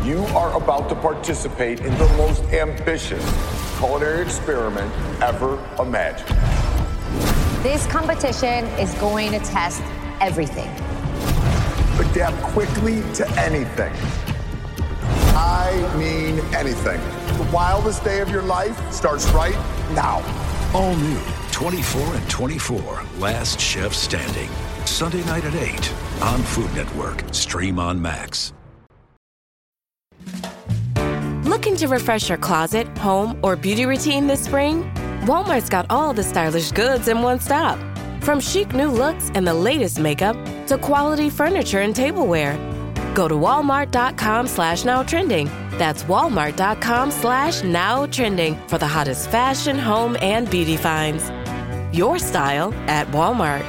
You are about to participate in the most ambitious culinary experiment ever imagined. This competition is going to test everything. Adapt quickly to anything. I mean anything. The wildest day of your life starts right now. All new 24 and 24, Last Chef Standing. Sunday night at 8 on Food Network. Stream on Max. Looking to refresh your closet, home, or beauty routine this spring? Walmart's got all the stylish goods in one stop. From chic new looks and the latest makeup to quality furniture and tableware. Go to walmart.com/nowtrending. That's walmart.com/nowtrending for the hottest fashion, home, and beauty finds. Your style at Walmart.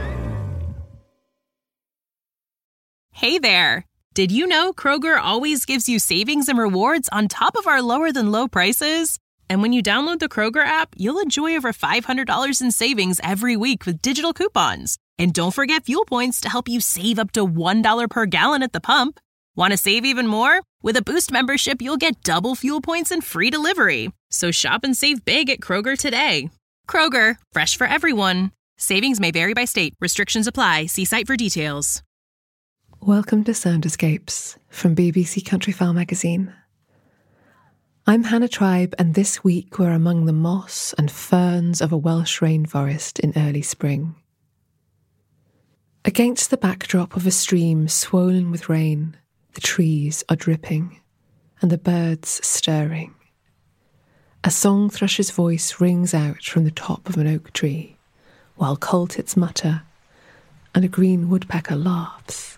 Hey there! Did you know Kroger always gives you savings and rewards on top of our lower-than-low prices? And when you download the Kroger app, you'll enjoy over $500 in savings every week with digital coupons. And don't forget fuel points to help you save up to $1 per gallon at the pump. Want to save even more? With a Boost membership, you'll get double fuel points and free delivery. So shop and save big at Kroger today. Kroger, fresh for everyone. Savings may vary by state. Restrictions apply. See site for details. Welcome to Sound Escapes from BBC Countryfile magazine. I'm Hannah Tribe, and this week we're among the moss and ferns of a Welsh rainforest in early spring. Against the backdrop of a stream swollen with rain, the trees are dripping and the birds stirring. A song thrush's voice rings out from the top of an oak tree, while coltits mutter and a green woodpecker laughs.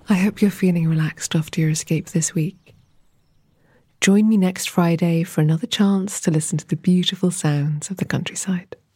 I hope you're feeling relaxed after your escape this week. Join me next Friday for another chance to listen to the beautiful sounds of the countryside.